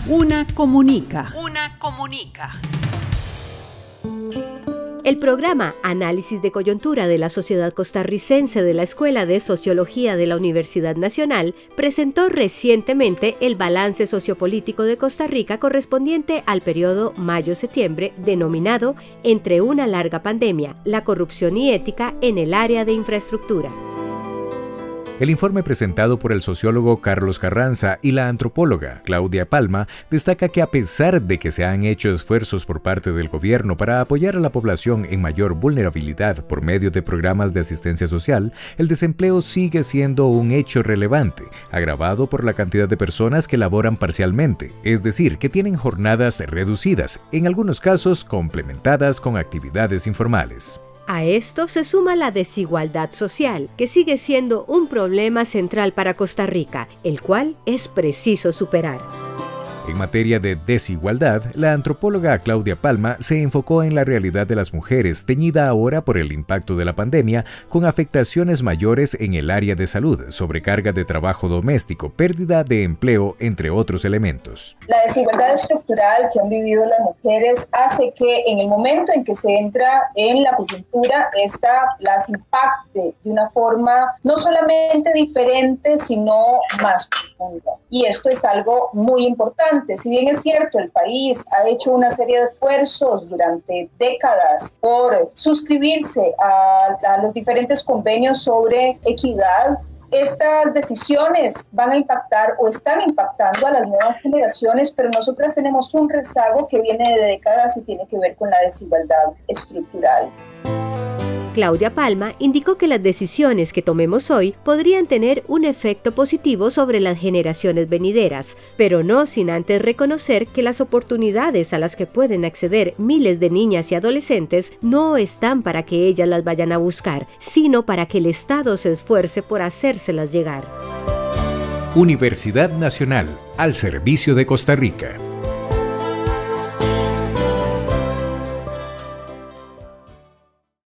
Una comunica. Una comunica. El programa Análisis de Coyuntura de la Sociedad Costarricense de la Escuela de Sociología de la Universidad Nacional presentó recientemente el balance sociopolítico de Costa Rica correspondiente al periodo mayo-septiembre, denominado Entre una larga pandemia, la corrupción y ética en el área de infraestructura. El informe presentado por el sociólogo Carlos Carranza y la antropóloga Claudia Palma destaca que a pesar de que se han hecho esfuerzos por parte del gobierno para apoyar a la población en mayor vulnerabilidad por medio de programas de asistencia social, el desempleo sigue siendo un hecho relevante, agravado por la cantidad de personas que laboran parcialmente, es decir, que tienen jornadas reducidas, en algunos casos complementadas con actividades informales. A esto se suma la desigualdad social, que sigue siendo un problema central para Costa Rica, el cual es preciso superar. En materia de desigualdad, la antropóloga Claudia Palma se enfocó en la realidad de las mujeres, teñida ahora por el impacto de la pandemia, con afectaciones mayores en el área de salud, sobrecarga de trabajo doméstico, pérdida de empleo, entre otros elementos. La desigualdad estructural que han vivido las mujeres hace que en el momento en que se entra en la coyuntura, esta las impacte de una forma no solamente diferente, sino más profunda. Y esto es algo muy importante. Si bien es cierto, el país ha hecho una serie de esfuerzos durante décadas por suscribirse a los diferentes convenios sobre equidad, estas decisiones van a impactar o están impactando a las nuevas generaciones, pero nosotras tenemos un rezago que viene de décadas y tiene que ver con la desigualdad estructural. Claudia Palma indicó que las decisiones que tomemos hoy podrían tener un efecto positivo sobre las generaciones venideras, pero no sin antes reconocer que las oportunidades a las que pueden acceder miles de niñas y adolescentes no están para que ellas las vayan a buscar, sino para que el Estado se esfuerce por hacérselas llegar. Universidad Nacional, al servicio de Costa Rica.